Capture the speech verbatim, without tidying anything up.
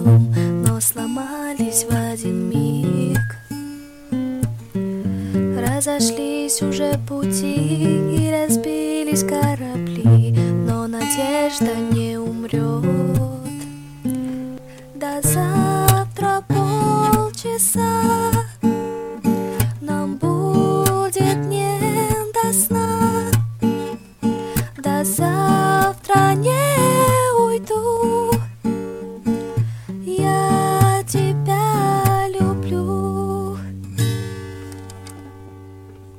дом, но сломались в один миг. Разошлись уже пути и разбились корабли, но надежда не умрет. До завтра полчаса, нам будет не до сна. До завтра не